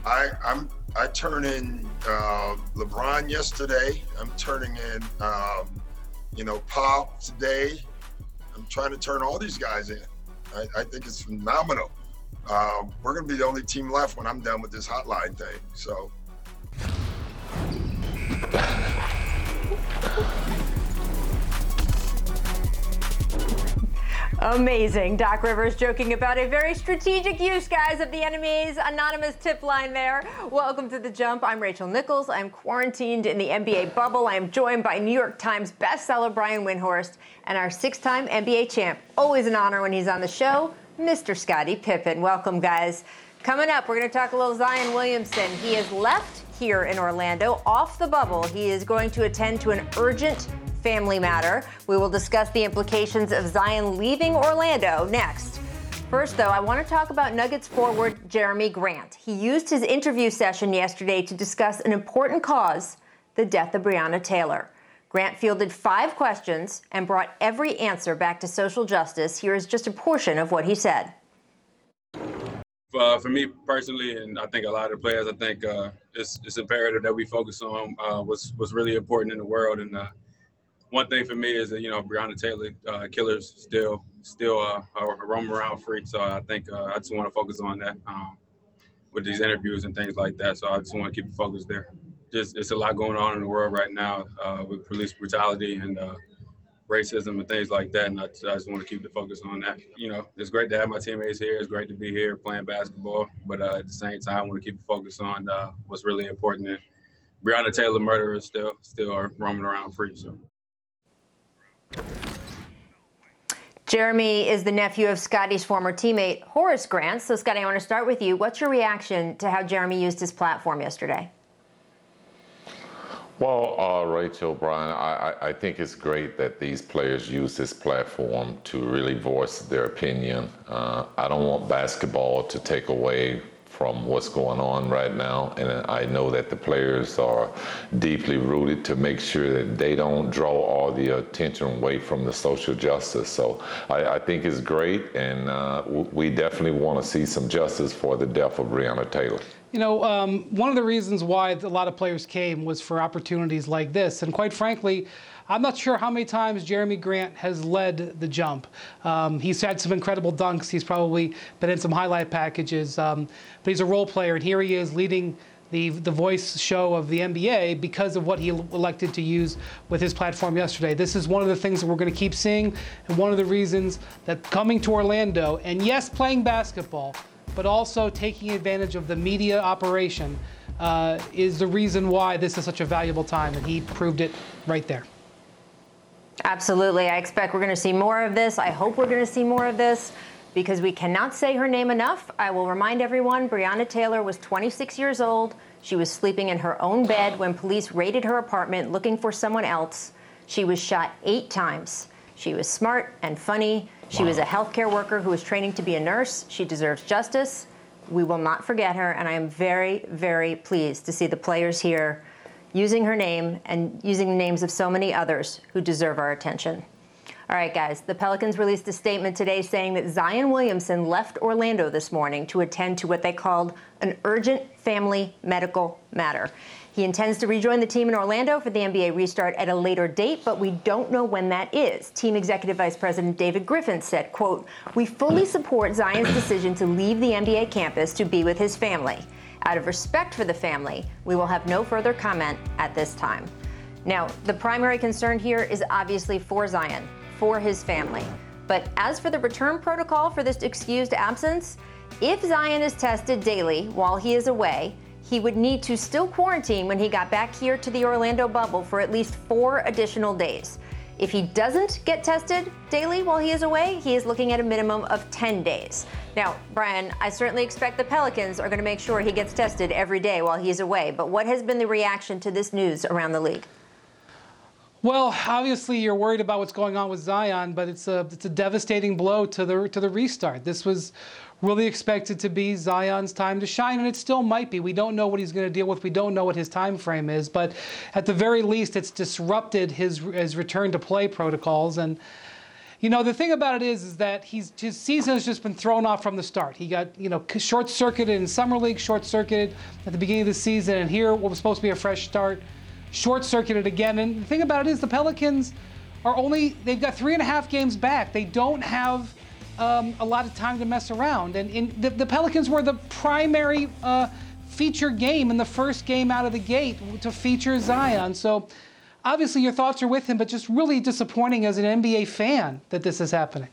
I turn in LeBron yesterday. I'm turning in Pop today. I'm trying to turn all these guys in. I think it's phenomenal. We're going to be the only team left when I'm done with this hotline thing. So. Amazing. Doc Rivers joking about a very strategic use, guys, of the enemy's anonymous tip line there. Welcome to The Jump. I'm Rachel Nichols. I'm quarantined in the NBA bubble. I am joined by New York Times bestseller Brian Windhorst and our six-time NBA champ. Always an honor when he's on the show, Mr. Scottie Pippen. Welcome, guys. Coming up, we're going to talk a little Zion Williamson. He has left here in Orlando off the bubble. He is going to attend to an urgent family matter. We will discuss the implications of Zion leaving Orlando next. First, though, I want to talk about Nuggets forward Jerami Grant. He used his interview session yesterday to discuss an important cause, the death of Breonna Taylor. Grant fielded 5 questions and brought every answer back to social justice. Here is just a portion of what he said. For me personally, and I think a lot of the players, I think it's imperative that we focus on what's really important in the world. And one thing for me is that, Breonna Taylor killers still roam around free. So I think I just want to focus on that with these interviews and things like that. So I just want to keep the focus there. It's a lot going on in the world right now with police brutality and racism and things like that. And I just want to keep the focus on that. It's great to have my teammates here. It's great to be here playing basketball. But at the same time, I want to keep the focus on what's really important. And Breonna Taylor murderers still are roaming around free. So. Jerami is the nephew of Scottie's former teammate, Horace Grant. So, Scottie, I want to start with you. What's your reaction to how Jerami used his platform yesterday? Well, Rachel, Brian, I think it's great that these players use this platform to really voice their opinion. I don't want basketball to take away from what's going on right now, and I know that the players are deeply rooted to make sure that they don't draw all the attention away from the social justice. So I think it's great, and we definitely want to see some justice for the death of Breonna Taylor. One of the reasons why a lot of players came was for opportunities like this, and quite frankly, I'm not sure how many times Jerami Grant has led the jump. He's had some incredible dunks. He's probably been in some highlight packages, but he's a role player, and here he is leading the voice show of the NBA because of what he elected to use with his platform yesterday. This is one of the things that we're going to keep seeing, and one of the reasons that coming to Orlando, and yes, playing basketball, but also taking advantage of the media operation is the reason why this is such a valuable time, and he proved it right there. Absolutely. I expect we're going to see more of this. I hope we're going to see more of this because we cannot say her name enough. I will remind everyone, Breonna Taylor was 26 years old. She was sleeping in her own bed when police raided her apartment looking for someone else. She was shot 8 times. She was smart and funny. She was a healthcare worker who was training to be a nurse. She deserves justice. We will not forget her, and I am very, very pleased to see the players here using her name and using the names of so many others who deserve our attention. All right, guys, the Pelicans released a statement today saying that Zion Williamson left Orlando this morning to attend to what they called an urgent family medical matter. He intends to rejoin the team in Orlando for the NBA restart at a later date, but we don't know when that is. Team Executive Vice President David Griffin said, quote, "We fully support Zion's decision to leave the NBA campus to be with his family. Out of respect for the family, we will have no further comment at this time." Now, the primary concern here is obviously for Zion, for his family. But as for the return protocol for this excused absence, if Zion is tested daily while he is away, he would need to still quarantine when he got back here to the Orlando bubble for at least 4 additional days. If he doesn't get tested daily while he is away, he is looking at a minimum of 10 days. Now, Brian, I certainly expect the Pelicans are going to make sure he gets tested every day while he's away. But what has been the reaction to this news around the league? Well, obviously you're worried about what's going on with Zion, but it's a devastating blow to the restart. This was really expected to be Zion's time to shine, and it still might be. We don't know what he's going to deal with. We don't know what his time frame is, but at the very least, it's disrupted his return to play protocols. And You know, the thing about it is that his season has just been thrown off from the start. He got, short-circuited in Summer League, short-circuited at the beginning of the season, and here, what was supposed to be a fresh start, short-circuited again. And the thing about it is the Pelicans they've got 3.5 games back. They don't have a lot of time to mess around. And the Pelicans were the primary feature game in the first game out of the gate to feature Zion. So obviously your thoughts are with him, but just really disappointing as an NBA fan that this is happening.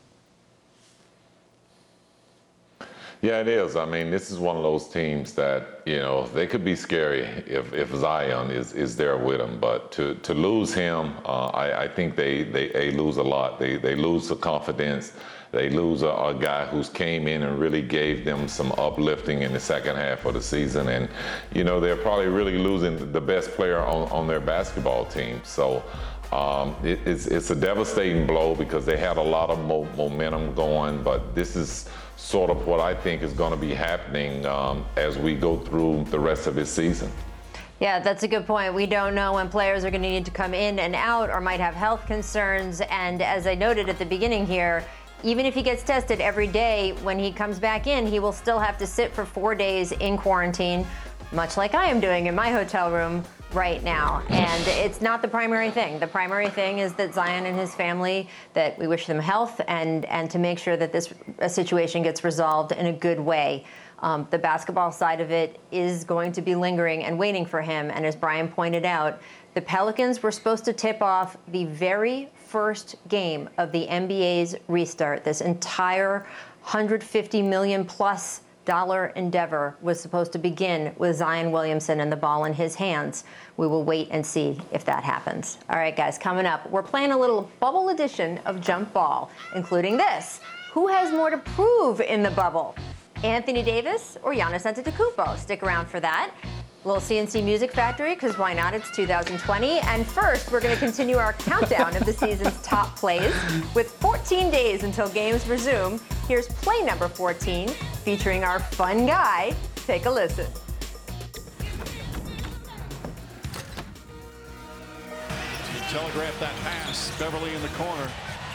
Yeah, it is. I mean, this is one of those teams that, they could be scary if Zion is there with them. But to lose him, I think they lose a lot. They lose the confidence. They lose a guy who's came in and really gave them some uplifting in the second half of the season. And, they're probably really losing the best player on their basketball team. So it's a devastating blow because they had a lot of momentum going. But this is sort of what I think is going to be happening as we go through the rest of this season. Yeah, that's a good point. We don't know when players are going to need to come in and out or might have health concerns. And as I noted at the beginning here, even if he gets tested every day, when he comes back in, he will still have to sit for 4 days in quarantine, much like I am doing in my hotel room right now. And it's not the primary thing. The primary thing is that Zion and his family, that we wish them health and to make sure that this situation gets resolved in a good way. The basketball side of it is going to be lingering and waiting for him. And as Brian pointed out, the Pelicans were supposed to tip off the very first game of the NBA's restart. This entire $150 million+ endeavor was supposed to begin with Zion Williamson and the ball in his hands. We will wait and see if that happens. All right, guys, coming up, we're playing a little bubble edition of Jump Ball, including this. Who has more to prove in the bubble? Anthony Davis or Giannis Antetokounmpo? Stick around for that. Little CNC Music Factory, because why not? It's 2020. And first, we're going to continue our countdown of the season's top plays. With 14 days until games resume, here's play number 14, featuring our fun guy. Take a listen. Telegraph that pass. Beverly in the corner.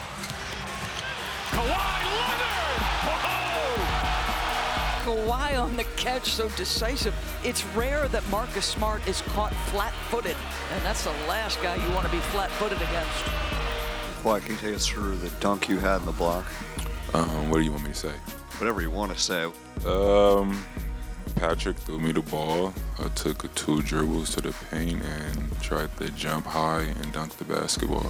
Kawhi Leonard! Whoa! Kawhi on the catch, so decisive. It's rare that Marcus Smart is caught flat-footed, and that's the last guy you want to be flat-footed against. Kawhi, can you take us through the dunk you had in the block? What do you want me to say? Whatever you want to say. Patrick threw me the ball. I took 2 dribbles to the paint and tried to jump high and dunk the basketball.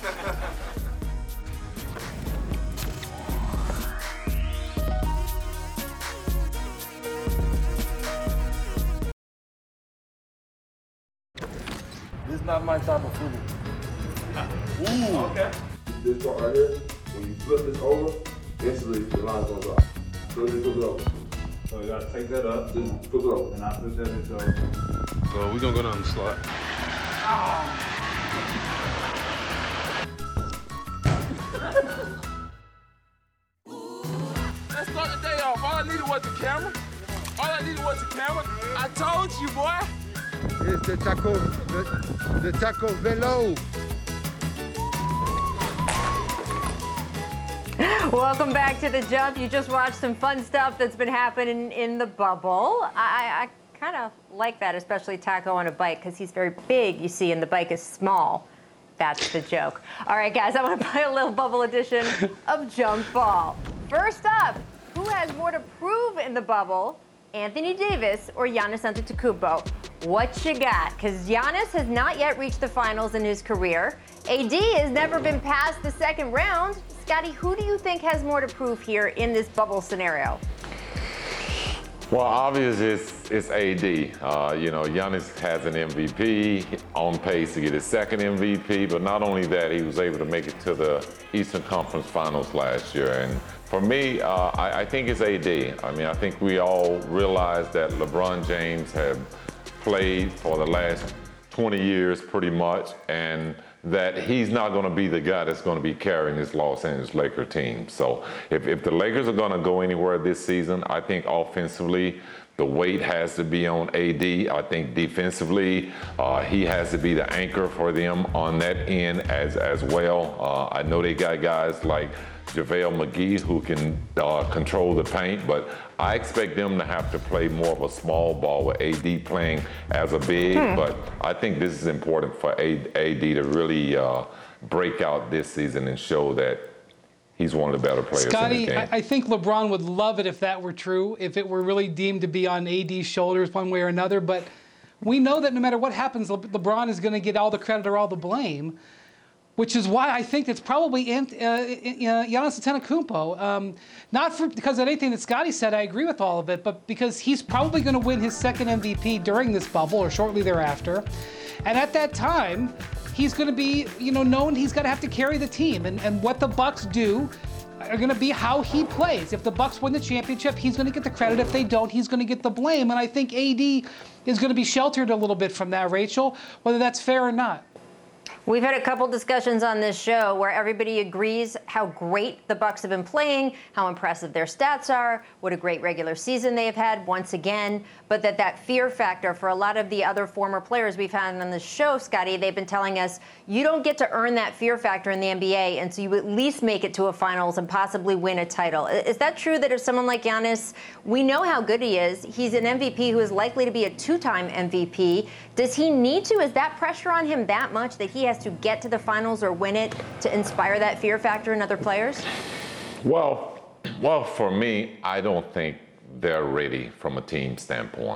This is not my type of food. Ooh. Okay. This part right here, when you flip this over, instantly the line goes up. So just flip it over. So you gotta take that up, just flip it over. And I flip that into over. So we're gonna go down the slot. Let's start the day off. All I needed was the camera. I told you, boy. It's the Taco Velo. Welcome back to The Jump. You just watched some fun stuff that's been happening in the bubble. I kind of like that, especially Taco on a bike, because he's very big, you see, and the bike is small. That's the joke. All right, guys, I want to play a little bubble edition of Jump Ball. First up, who has more to prove in the bubble? Anthony Davis or Giannis Antetokounmpo? What you got? Because Giannis has not yet reached the finals in his career. AD has never been past the second round. Scotty, who do you think has more to prove here in this bubble scenario? Well, obviously it's AD. Giannis has an MVP, on pace to get his second MVP, but not only that, he was able to make it to the Eastern Conference Finals last year. And for me, I think it's AD. I mean, I think we all realize that LeBron James have played for the last 20 years pretty much, and that he's not going to be the guy that's going to be carrying this Los Angeles Lakers team. So if the Lakers are going to go anywhere this season, I think offensively, the weight has to be on AD. I think defensively, he has to be the anchor for them on that end as well. I know they got guys like JaVale McGee who can control the paint, but I expect them to have to play more of a small ball with AD playing as a big. But I think this is important for AD to really break out this season and show that he's one of the better players Scotty, in the game. I think LeBron would love it if that were true, if it were really deemed to be on AD's shoulders one way or another. But we know that no matter what happens, LeBron is going to get all the credit or all the blame, which is why I think it's probably Giannis Antetokounmpo. Not because of anything that Scotty said, I agree with all of it, but because he's probably going to win his second MVP during this bubble or shortly thereafter. And at that time, he's going to be, known he's going to have to carry the team. And what the Bucks do are going to be how he plays. If the Bucks win the championship, he's going to get the credit. If they don't, he's going to get the blame. And I think AD is going to be sheltered a little bit from that, Rachel, whether that's fair or not. We've had a couple discussions on this show where everybody agrees how great the Bucks have been playing, how impressive their stats are, what a great regular season they've had once again, but that fear factor for a lot of the other former players we've had on this show, Scotty, they've been telling us you don't get to earn that fear factor in the NBA, and so you at least make it to a finals and possibly win a title. Is that true that if someone like Giannis, we know how good he is, he's an MVP who is likely to be a two-time MVP, does he need to? Is that pressure on him that much that he has to get to the finals or win it to inspire that fear factor in other players? Well, for me, I don't think they're ready from a team standpoint.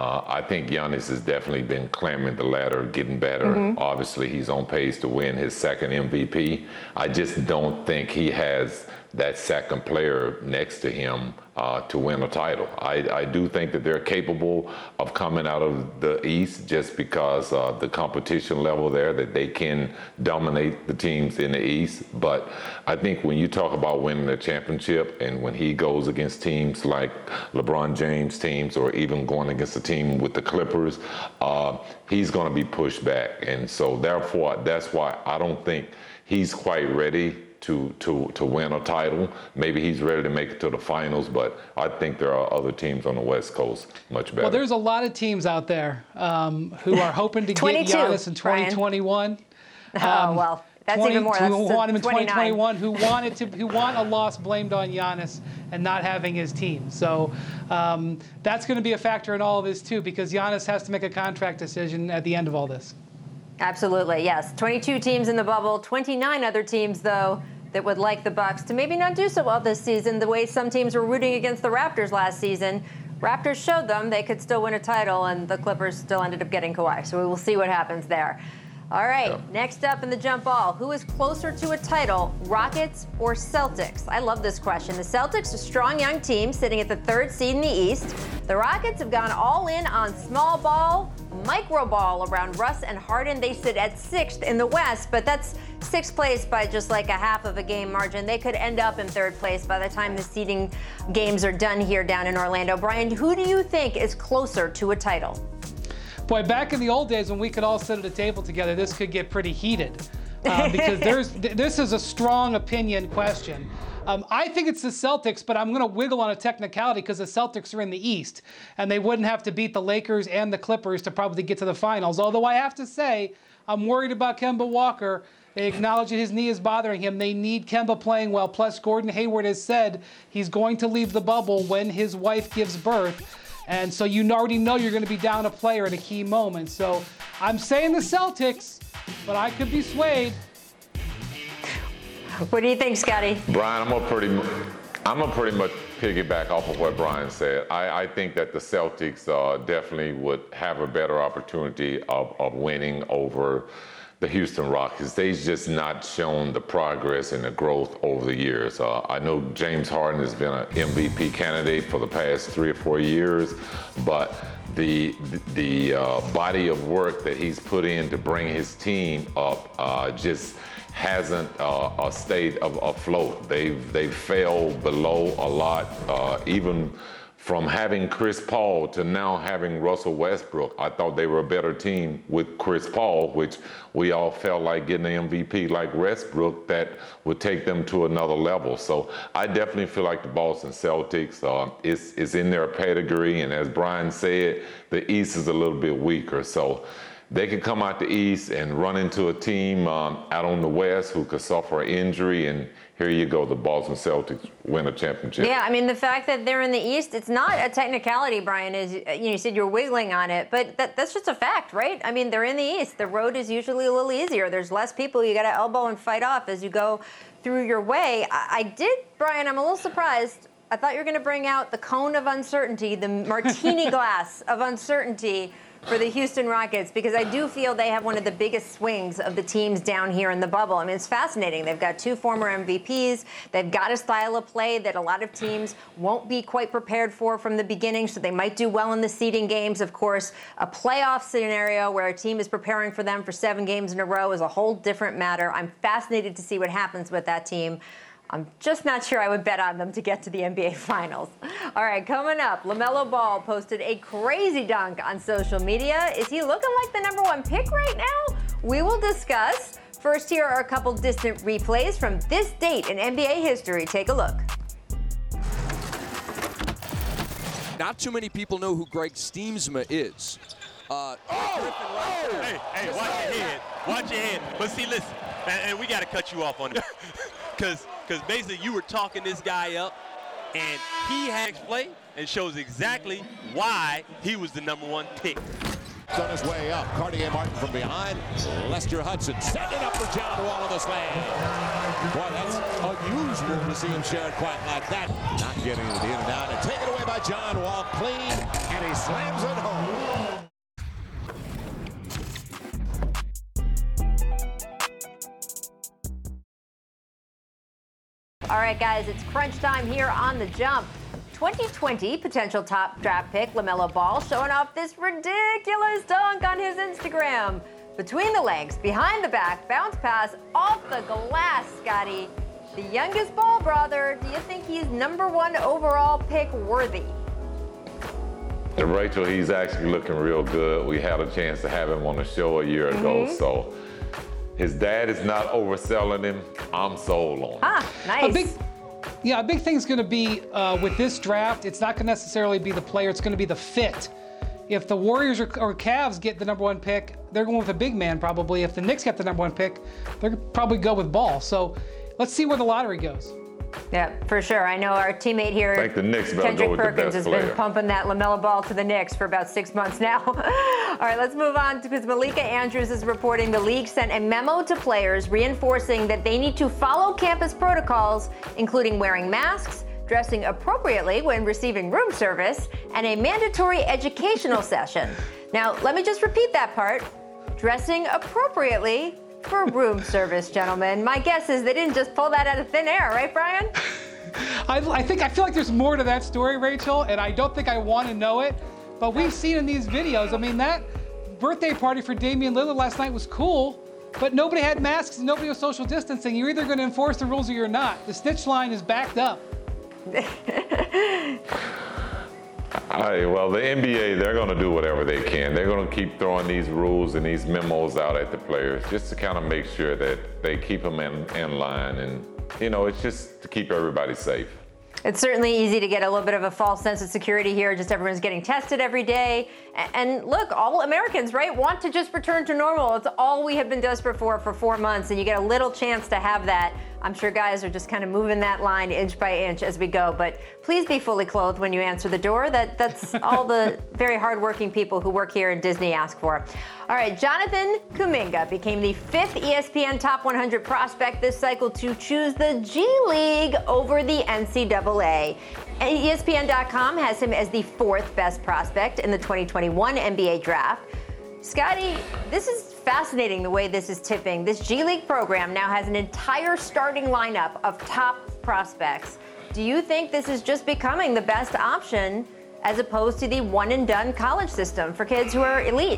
I think Giannis has definitely been climbing the ladder, getting better. Obviously, he's on pace to win his second MVP. I just don't think he has that second player next to him to win a title. I do think that they're capable of coming out of the East just because of the competition level there, that they can dominate the teams in the East. But I think when you talk about winning a championship and when he goes against teams like LeBron James teams or even going against a team with the Clippers, he's going to be pushed back. And so therefore, that's why I don't think he's quite ready to win a title. Maybe he's ready to make it to the finals, but I think there are other teams on the West Coast much better. Well, there's a lot of teams out there who are hoping to get Giannis in 2021. Well, that's even more. Who want him in 29. 2021? Who want a loss blamed on Giannis and not having his team. So that's going to be a factor in all of this too, because Giannis has to make a contract decision at the end of all this. Absolutely, yes. 22 teams in the bubble, 29 other teams, though, that would like the Bucks to maybe not do so well this season the way some teams were rooting against the Raptors last season. Raptors showed them they could still win a title, and the Clippers still ended up getting Kawhi. So we will see what happens there. All right, next up in the jump ball, who is closer to a title, Rockets or Celtics? I love this question. The Celtics, a strong young team sitting at the third seed in the East. The Rockets have gone all in on small ball, micro ball around Russ and Harden. They sit at sixth in the West, but that's sixth place by just like a half of a game margin. They could end up in third place by the time the seeding games are done here down in Orlando. Brian, who do you think is closer to a title? Boy, back in the old days when we could all sit at a table together, this could get pretty heated because this is a strong opinion question. I think it's the Celtics, but I'm going to wiggle on a technicality because the Celtics are in the East, and they wouldn't have to beat the Lakers and the Clippers to probably get to the finals. Although I have to say, I'm worried about Kemba Walker. They acknowledge that his knee is bothering him. They need Kemba playing well. Plus, Gordon Hayward has said he's going to leave the bubble when his wife gives birth. And so you already know you're going to be down a player at a key moment. So I'm saying the Celtics, but I could be swayed. What do you think, Scotty? Brian, I'm gonna pretty much piggyback off of what Brian said. I think that the Celtics definitely would have a better opportunity of winning over the Houston Rockets. They've just not shown the progress and the growth over the years. I know James Harden has been an MVP candidate for the past 3 or 4 years, but the body of work that he's put in to bring his team up just hasn't stayed afloat. They've failed below a lot, even from having Chris Paul to now having Russell Westbrook. I thought they were a better team with Chris Paul, which we all felt like getting an MVP like Westbrook that would take them to another level. So I definitely feel like the Boston Celtics is in their pedigree, and as Brian said, the East is a little bit weaker. So they could come out the East and run into a team out on the West who could suffer an injury, and here you go, the Boston Celtics win a championship. Yeah, I mean, the fact that they're in the East, it's not a technicality, Brian, as you said you're wiggling on it, but that's just a fact, right? I mean, they're in the East. The road is usually a little easier. There's less people you got to elbow and fight off as you go through your way. I did, Brian, I'm a little surprised. I thought you were going to bring out the cone of uncertainty, the martini glass of uncertainty for the Houston Rockets, because I do feel they have one of the biggest swings of the teams down here in the bubble. I mean, it's fascinating. They've got 2 former MVPs. They've got a style of play that a lot of teams won't be quite prepared for from the beginning, so they might do well in the seeding games. Of course, a playoff scenario where a team is preparing for them for 7 games in a row is a whole different matter. I'm fascinated to see what happens with that team. I'm just not sure I would bet on them to get to the NBA Finals. All right, coming up, LaMelo Ball posted a crazy dunk on social media. Is he looking like the #1 pick right now? We will discuss. First, here are a couple distant replays from this date in NBA history. Take a look. Not too many people know who Greg Stiemsma is. Hey, watch your head. But see, listen, and we got to cut you off on it. Because basically you were talking this guy up, and he had to play and shows exactly why he was the #1 pick. On his way up, Cartier Martin from behind. Lester Hudson setting up for John Wall on the slam. Boy, that's unusual to see him share it quite like that. Not getting it in and out, and taken away by John Wall, clean, and he slams it home. All right, guys, it's crunch time here on The Jump. 2020 potential top draft pick LaMelo Ball showing off this ridiculous dunk on his Instagram. Between the legs, behind the back, bounce pass, off the glass, Scotty. The youngest Ball brother, do you think he's #1 overall pick worthy? Rachel, he's actually looking real good. We had a chance to have him on the show a year ago, so his dad is not overselling him. I'm sold on him. Ah, nice. A big thing's going to be with this draft, it's not going to necessarily be the player, it's going to be the fit. If the Warriors or Cavs get the #1 pick, they're going with a big man probably. If the Knicks get the #1 pick, they'll probably go with Ball. So let's see where the lottery goes. Yeah, for sure. I know our teammate here, I think the Knicks better Kendrick go with Perkins, the best has player. been pumping that LaMelo Ball to the Knicks for about 6 months now. All right, let's move on because Malika Andrews is reporting the league sent a memo to players reinforcing that they need to follow campus protocols, including wearing masks, dressing appropriately when receiving room service, and a mandatory educational session. Now, let me just repeat that part. Dressing appropriately for room service, gentlemen. My guess is they didn't just pull that out of thin air, right, Brian? I feel like there's more to that story, Rachel, and I don't think I want to know it. But we've seen in these videos, I mean, that birthday party for Damian Lillard last night was cool, but nobody had masks and nobody was social distancing. You're either going to enforce the rules or you're not. The snitch line is backed up. Well, the NBA, they're going to do whatever they can. They're going to keep throwing these rules and these memos out at the players just to kind of make sure that they keep them in line. And, it's just to keep everybody safe. It's certainly easy to get a little bit of a false sense of security here. Just everyone's getting tested every day. And look, all Americans, right, want to just return to normal. It's all we have been desperate for 4 months, and you get a little chance to have that. I'm sure guys are just kind of moving that line inch by inch as we go. But please be fully clothed when you answer the door. That's all the very hardworking people who work here in Disney ask for. All right, Jonathan Kuminga became the 5th ESPN Top 100 prospect this cycle to choose the G League over the NCAA. And ESPN.com has him as the 4th best prospect in the 2021 NBA draft. Scotty, this is fascinating the way this is tipping. This G League program now has an entire starting lineup of top prospects. Do you think this is just becoming the best option as opposed to the one-and-done college system for kids who are elite?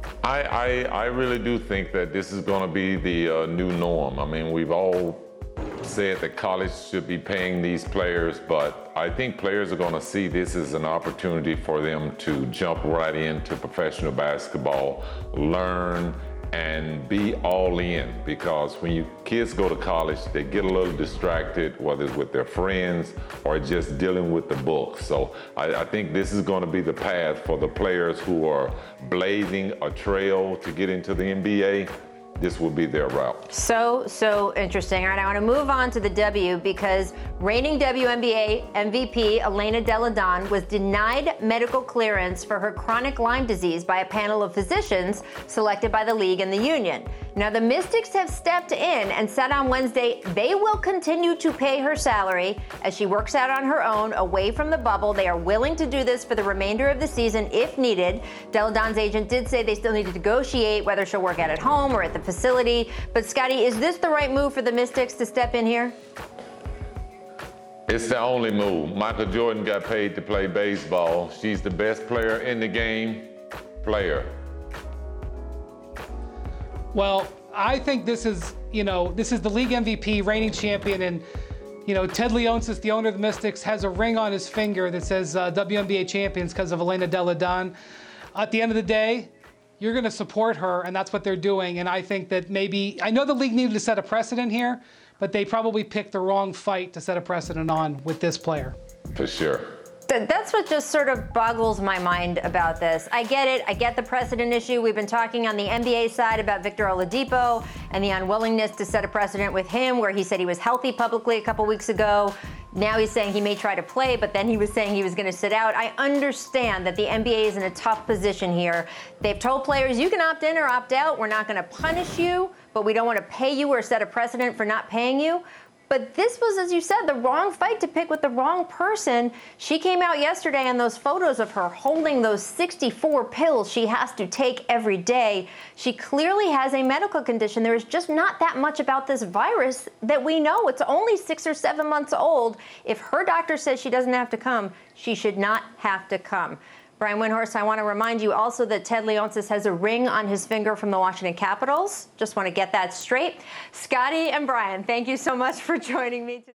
I really do think that this is going to be the new norm. I mean, we've all said that college should be paying these players, but I think players are going to see this as an opportunity for them to jump right into professional basketball, learn, and be all in, because when kids go to college, they get a little distracted, whether it's with their friends or just dealing with the books. So I think this is going to be the path for the players who are blazing a trail to get into the NBA. This will be their route. So interesting. All right, I want to move on to the W, because reigning WNBA MVP Elena Delle Donne was denied medical clearance for her chronic Lyme disease by a panel of physicians selected by the league and the union. Now, the Mystics have stepped in and said on Wednesday they will continue to pay her salary as she works out on her own away from the bubble. They are willing to do this for the remainder of the season if needed. Delle Donne's agent did say they still need to negotiate whether she'll work out at home or at the facility. But Scotty, is this the right move for the Mystics to step in here? It's the only move. Michael Jordan got paid to play baseball. She's the best player in the game. Player. Well, I think this is the league MVP, reigning champion, and Ted Leonsis, the owner of the Mystics, has a ring on his finger that says WNBA champions because of Elena Delle Donne. At the end of the day, you're going to support her, and that's what they're doing. And I think that I know the league needed to set a precedent here, but they probably picked the wrong fight to set a precedent on with this player. For sure. That's what just sort of boggles my mind about this. I get it. I get the precedent issue. We've been talking on the NBA side about Victor Oladipo and the unwillingness to set a precedent with him, where he said he was healthy publicly a couple weeks ago. Now he's saying he may try to play, but then he was saying he was going to sit out. I understand that the NBA is in a tough position here. They've told players, you can opt in or opt out. We're not going to punish you, but we don't want to pay you or set a precedent for not paying you. But this was, as you said, the wrong fight to pick with the wrong person. She came out yesterday in those photos of her holding those 64 pills she has to take every day. She clearly has a medical condition. There is just not that much about this virus that we know. It's only 6 or 7 months old. If her doctor says she doesn't have to come, she should not have to come. Brian Windhorst, I want to remind you also that Ted Leonsis has a ring on his finger from the Washington Capitals. Just want to get that straight. Scotty and Brian, thank you so much for joining me today.